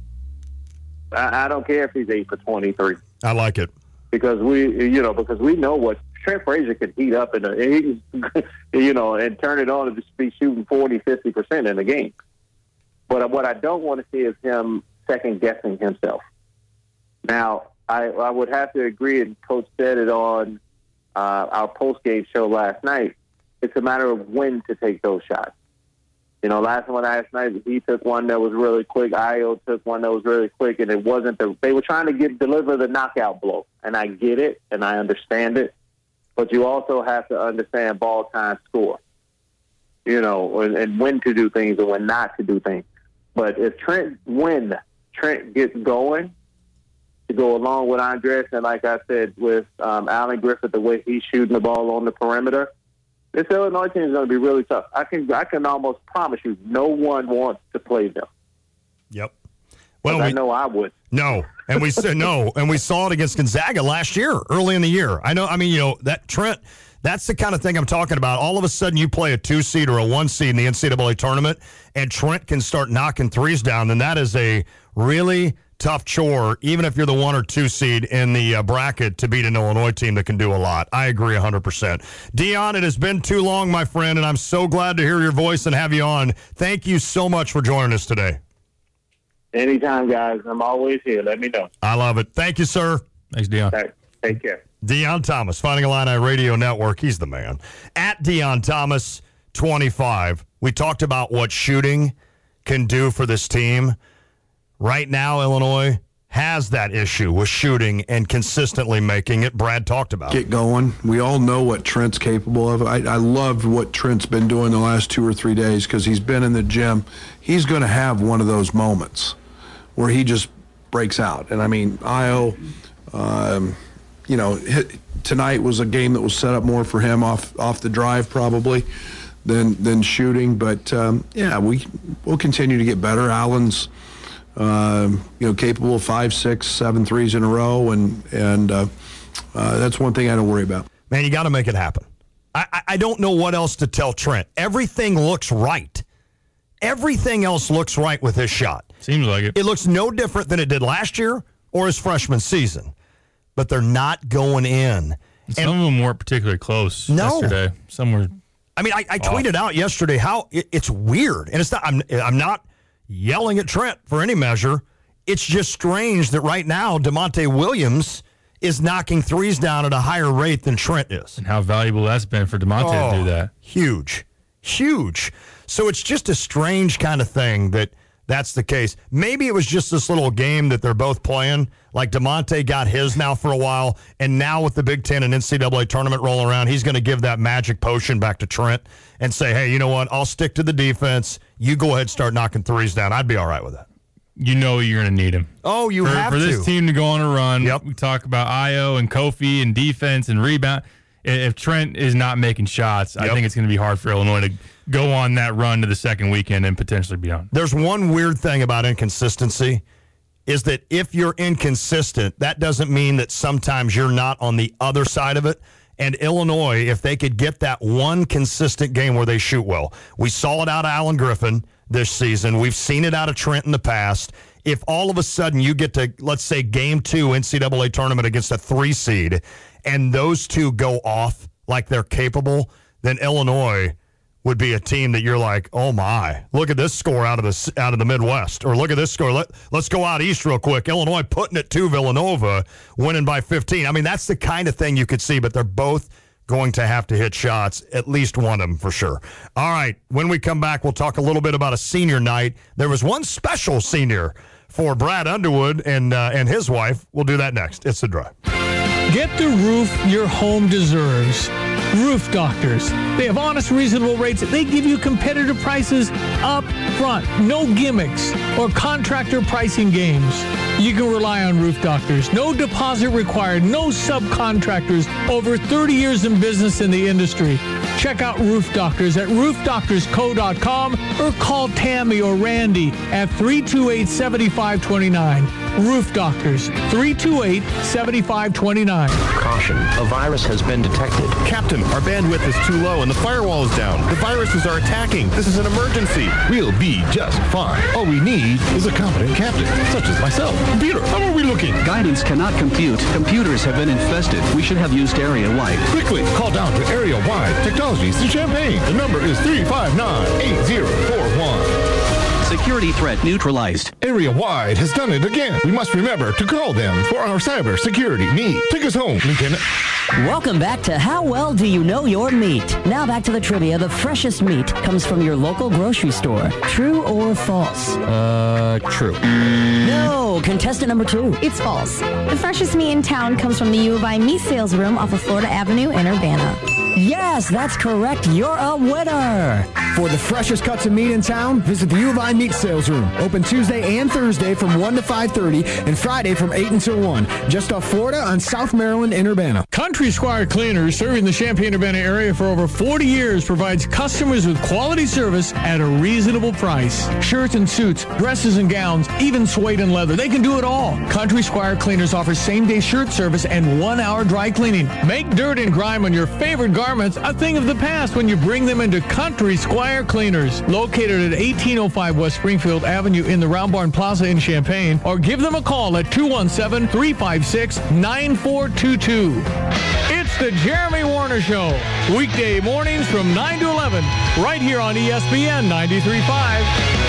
Speaker 11: I don't care if he's 8 for 23.
Speaker 5: I like it.
Speaker 11: Because we know what Trent Frazier can heat up and turn it on and just be shooting 40, 50% in a game. But what I don't want to see is him second-guessing himself. Now, I would have to agree, and Coach said it on our post-game show last night, it's a matter of when to take those shots. Last night, he took one that was really quick. Ayo took one that was really quick, and it wasn't they were trying to deliver the knockout blow. And I get it, and I understand it. But you also have to understand ball time score, and when to do things and when not to do things. But if Trent gets going, to go along with Andres, and like I said, with Allen Griffith, the way he's shooting the ball on the perimeter, this Illinois team is going to be really tough. I can almost promise you, no one wants to play them.
Speaker 5: Yep. Well,
Speaker 11: I know I would.
Speaker 5: No, and we said no, and we saw it against Gonzaga last year, early in the year. I know. I mean, that Trent. That's the kind of thing I'm talking about. All of a sudden, you play a 2-seed or a 1-seed in the NCAA tournament, and Trent can start knocking threes down. Then that is a really tough chore, even if you're the 1 or 2 seed in the bracket, to beat an Illinois team that can do a lot. I agree 100%. Dion, it has been too long, my friend, and I'm so glad to hear your voice and have you on. Thank you so much for joining us today.
Speaker 11: Anytime, guys. I'm always here. Let me know.
Speaker 5: I love it. Thank you, sir.
Speaker 1: Thanks, Dion.
Speaker 11: Right. Take care.
Speaker 5: Dion Thomas, Fighting Illini Radio Network. He's the man. At Dion Thomas 25. We talked about what shooting can do for this team. Right now, Illinois has that issue with shooting and consistently making it. Brad talked about it.
Speaker 6: Get going. We all know what Trent's capable of. I loved what Trent's been doing the last 2 or 3 days because he's been in the gym. He's going to have one of those moments where he just breaks out. And, I mean, Ayo, tonight was a game that was set up more for him off the drive probably than shooting. But, we'll continue to get better. Allen's capable of 5, 6, 7 threes in a row, and that's one thing I don't worry about.
Speaker 5: Man, you got to make it happen. I don't know what else to tell Trent. Everything looks right. Everything else looks right with his shot.
Speaker 1: Seems like it.
Speaker 5: It looks no different than it did last year or his freshman season, but they're not going in.
Speaker 1: Some of them weren't particularly close yesterday. Some were.
Speaker 5: I mean, I tweeted out yesterday how it's weird, and it's not. I'm not yelling at Trent for any measure. It's just strange that right now DeMonte Williams is knocking threes down at a higher rate than Trent is.
Speaker 1: And how valuable that's been for DeMonte to do that.
Speaker 5: Huge. So it's just a strange kind of thing that's the case. Maybe it was just this little game that they're both playing. Like DeMonte got his now for a while, and now with the Big Ten and NCAA tournament rolling around, he's going to give that magic potion back to Trent and say, hey, you know what? I'll stick to the defense. You go ahead and start knocking threes down. I'd be all right with that.
Speaker 1: You know you're going to need him.
Speaker 5: Oh, you have to.
Speaker 1: For this team to go on a run,
Speaker 5: yep.
Speaker 1: We talk about Ayo and Kofi and defense and rebound. If Trent is not making shots, I think it's going to be hard for Illinois to go on that run to the second weekend and potentially beyond.
Speaker 5: There's one weird thing about inconsistency is that if you're inconsistent, that doesn't mean that sometimes you're not on the other side of it. And Illinois, if they could get that one consistent game where they shoot well. We saw it out of Allen Griffin this season. We've seen it out of Trent in the past. If all of a sudden you get to, let's say, Game 2 NCAA tournament against a 3 seed, and those two go off like they're capable, then Illinois would be a team that you're like, oh my, look at this score out of the Midwest, or look at this score. Let's go out east real quick. Illinois putting it to Villanova, winning by 15. I mean, that's the kind of thing you could see, but they're both going to have to hit shots, at least one of them for sure. All right, when we come back, we'll talk a little bit about a senior night. There was one special senior for Brad Underwood and his wife. We'll do that next. It's The Drive.
Speaker 9: Get the roof your home deserves. Roof Doctors. They have honest, reasonable rates. They give you competitive prices up front. No gimmicks or contractor pricing games. You can rely on Roof Doctors. No deposit required. No subcontractors. Over 30 years in business in the industry. Check out Roof Doctors at roofdoctorsco.com or call Tammy or Randy at 328-7529. Roof Doctors, 328-7529.
Speaker 2: Caution, a virus has been detected.
Speaker 10: Captain, our bandwidth is too low and the firewall is down. The viruses are attacking. This is an emergency.
Speaker 12: We'll be just fine. All we need is a competent captain, such as myself. Computer, how are we looking?
Speaker 13: Guidance cannot compute. Computers have been infested. We should have used area-wide.
Speaker 12: Quickly, call down to area-wide technologies in Champaign. The number is 359-8041.
Speaker 13: Security threat neutralized.
Speaker 12: Area-wide has done it again. We must remember to call them for our cyber security need. Take us home, Lieutenant.
Speaker 14: Welcome back to How Well Do You Know Your Meat? Now back to the trivia. The freshest meat comes from your local grocery store. True or false?
Speaker 15: True.
Speaker 14: No. Contestant number 2.
Speaker 16: It's false. The freshest meat in town comes from the U of I Meat Sales Room off of Florida Avenue in Urbana.
Speaker 14: Yes, that's correct. You're a winner.
Speaker 17: For the freshest cuts of meat in town, visit the U of I Meat Sales Room. Open Tuesday and Thursday from 1 to 5:30 and Friday from 8 until 1. Just off Florida on South Maryland in Urbana.
Speaker 9: Country Squire Cleaners, serving the Champaign-Urbana area for over 40 years, provides customers with quality service at a reasonable price. Shirts and suits, dresses and gowns, even suede and leather. They can do it all. Country Squire Cleaners offers same-day shirt service and 1-hour dry cleaning. Make dirt and grime on your favorite garments a thing of the past when you bring them into Country Squire Cleaners. Located at 1805 West Springfield Avenue in the Round Barn Plaza in Champaign, or give them a call at 217-356-9422. It's the Jeremy Warner Show. Weekday mornings from 9 to 11, right here on ESPN 93.5.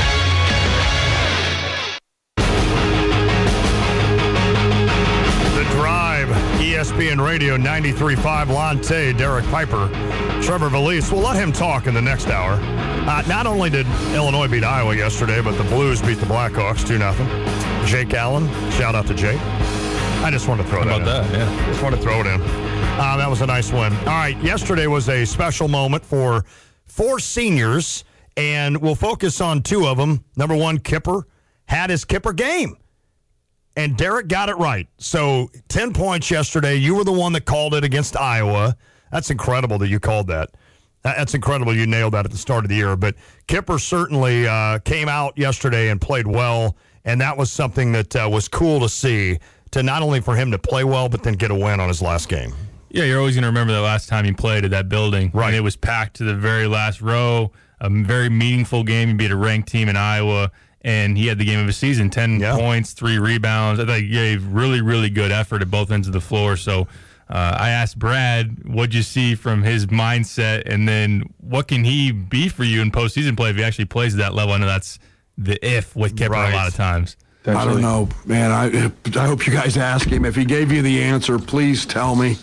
Speaker 5: The Drive, ESPN Radio 93.5, Lonte, Derek Piper, Trevor Valise. We'll let him talk in the next hour. Not only did Illinois beat Iowa yesterday, but the Blues beat the Blackhawks 2-0. Jake Allen, shout out to Jake. I just want to throw that in.
Speaker 1: Yeah.
Speaker 5: Just want to throw it in. That was a nice win. All right, yesterday was a special moment for 4 seniors, and we'll focus on 2 of them. Number 1, Kipper had his Kipper game, and Derek got it right. So 10 points yesterday. You were the one that called it against Iowa. That's incredible that you called that. That's incredible you nailed that at the start of the year. But Kipper certainly came out yesterday and played well, and that was something that was cool to see, to not only for him to play well, but then get a win on his last game.
Speaker 1: Yeah, you're always going to remember the last time you played at that building.
Speaker 5: Right.
Speaker 1: And it was packed to the very last row, a very meaningful game. He beat a ranked team in Iowa, and he had the game of his season, 10 points, 3 rebounds. I think he gave really, really good effort at both ends of the floor. So I asked Brad, what'd you see from his mindset, and then what can he be for you in postseason play if he actually plays at that level? I know that's the if with Kipper a lot of times.
Speaker 6: I don't know, man. I hope you guys ask him. If he gave you the answer, please tell me.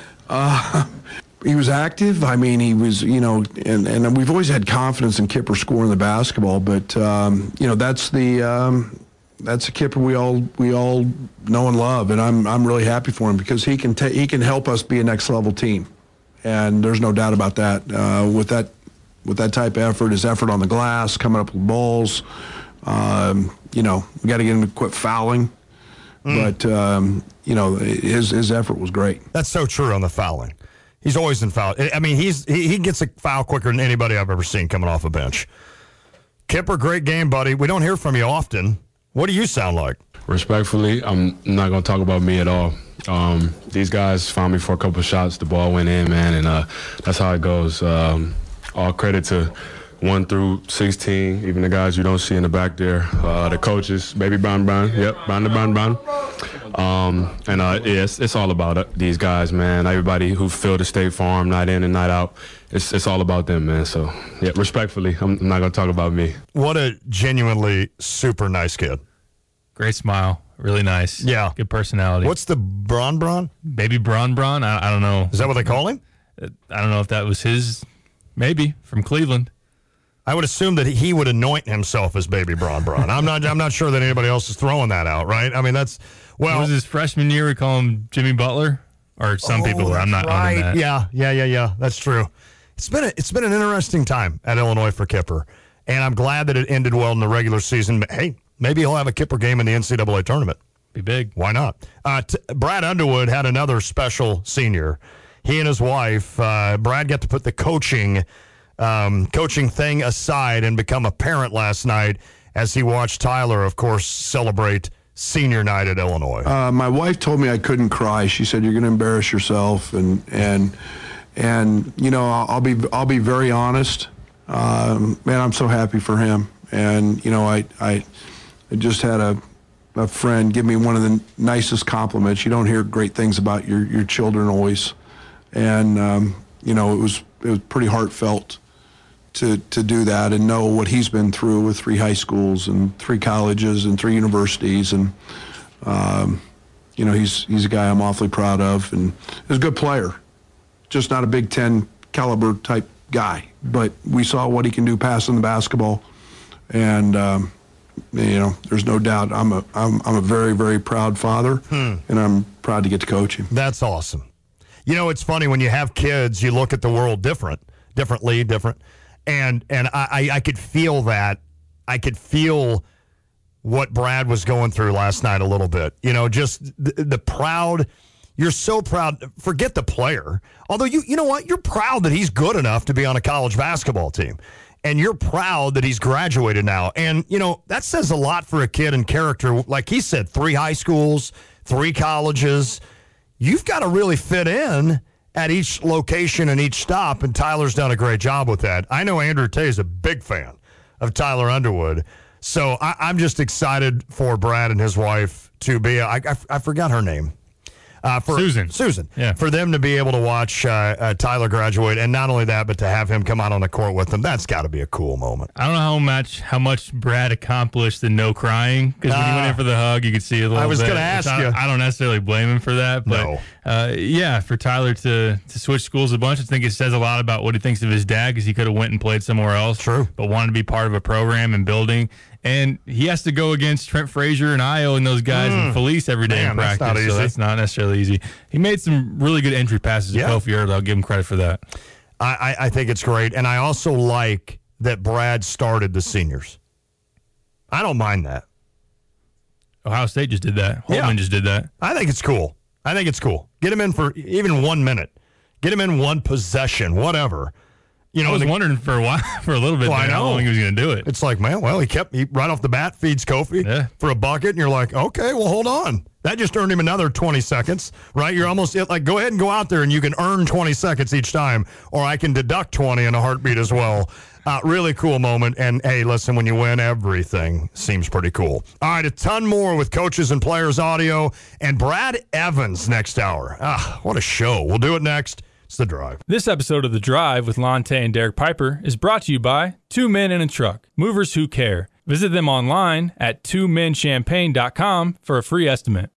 Speaker 6: He was active. I mean, he was, and we've always had confidence in Kipper scoring the basketball, but that's a Kipper we all know and love, and I'm really happy for him because he can help us be a next level team, and there's no doubt about that. With that type of effort, his effort on the glass, coming up with balls, we got to get him to quit fouling. But, his effort was great.
Speaker 5: That's so true on the fouling. He's always in foul. I mean, he gets a foul quicker than anybody I've ever seen coming off a bench. Kipper, great game, buddy. We don't hear from you often. What do you sound like?
Speaker 18: Respectfully, I'm not going to talk about me at all. These guys found me for a couple shots. The ball went in, man, and that's how it goes. All credit to 1 through 16, even the guys you don't see in the back there, the coaches, Baby Brown, yep, Brown. It's all about these guys, man. Everybody who filled the State Farm night in and night out, it's all about them, man. So, yeah, respectfully, I'm not going to talk about me.
Speaker 5: What a genuinely super nice kid.
Speaker 1: Great smile. Really nice.
Speaker 5: Yeah.
Speaker 1: Good personality.
Speaker 5: What's the Braun?
Speaker 1: Baby Braun? I don't know.
Speaker 5: Is that what they call him?
Speaker 1: I don't know if that was his, maybe, from Cleveland.
Speaker 5: I would assume that he would anoint himself as Baby Bron Bron. I'm not sure that anybody else is throwing that out, right? I mean, that's well.
Speaker 1: What was his freshman year? We call him Jimmy Butler, or some people. I'm not owning that.
Speaker 5: Yeah. That's true. It's been an interesting time at Illinois for Kipper, and I'm glad that it ended well in the regular season. But hey, maybe he'll have a Kipper game in the NCAA tournament.
Speaker 1: Be big.
Speaker 5: Why not? Brad Underwood had another special senior. He and his wife, Brad, got to put the coaching thing aside and become a parent last night as he watched Tyler, of course, celebrate senior night at Illinois.
Speaker 6: My wife told me I couldn't cry. She said, "You're going to embarrass yourself," and you know, I'll be very honest. Man, I'm so happy for him. And you know, I just had a friend give me one of the nicest compliments. You don't hear great things about your children always, and you know, it was pretty heartfelt to do that and know what he's been through with 3 high schools and 3 colleges and 3 universities. And you know, he's a guy I'm awfully proud of, and he's a good player, just not a Big Ten caliber type guy. But we saw what he can do passing the basketball, and you know, there's no doubt I'm a very, very proud father, and I'm proud to get to coach him.
Speaker 5: That's awesome. You know, it's funny when you have kids, you look at the world differently. And I could feel that. I could feel what Brad was going through last night a little bit. You know, just the proud. You're so proud. Forget the player. Although, you know what? You're proud that he's good enough to be on a college basketball team. And you're proud that he's graduated now. And, you know, that says a lot for a kid in character. Like he said, 3 high schools, 3 colleges. You've got to really fit in at each location and each stop, and Tyler's done a great job with that. I know Andrew Tay is a big fan of Tyler Underwood, so I'm just excited for Brad and his wife to be, I forgot her name. Susan.
Speaker 1: Yeah.
Speaker 5: For them to be able to watch Tyler graduate, and not only that, but to have him come out on the court with them, that's got to be a cool moment.
Speaker 1: I don't know how much Brad accomplished in no crying, because when he went in for the hug, you could see a little bit.
Speaker 5: I was going to ask you.
Speaker 1: I don't necessarily blame him for that, but yeah, for Tyler to switch schools a bunch, I think it says a lot about what he thinks of his dad, because he could have went and played somewhere else.
Speaker 5: True.
Speaker 1: But wanted to be part of a program and building. And he has to go against Trent Frazier and Io and those guys and Felice every day in practice.
Speaker 5: That's not easy.
Speaker 1: So that's not necessarily easy. He made some really good entry passes to Kofi Earl. I'll give him credit for that.
Speaker 5: I think it's great. And I also like that Brad started the seniors. I don't mind that.
Speaker 1: Ohio State just did that. Holtman just did that.
Speaker 5: I think it's cool. Get him in for even 1 minute. Get him in 1 possession, whatever. You know,
Speaker 1: I was wondering for a while, for a little bit, how long he was going to do it.
Speaker 5: It's like, man, well, he right off the bat feeds Kofi for a bucket, and you're like, okay, well, hold on. That just earned him another 20 seconds, right? You're almost like, go ahead and go out there, and you can earn 20 seconds each time, or I can deduct 20 in a heartbeat as well. Really cool moment. And, hey, listen, when you win, everything seems pretty cool. All right, a ton more with Coaches and Players Audio and Brad Evans next hour. What a show. We'll do it next. It's The Drive.
Speaker 7: This episode of The Drive with Lonte and Derek Piper is brought to you by 2 Men in a Truck, movers who care. Visit them online at 2menchampagne.com for a free estimate.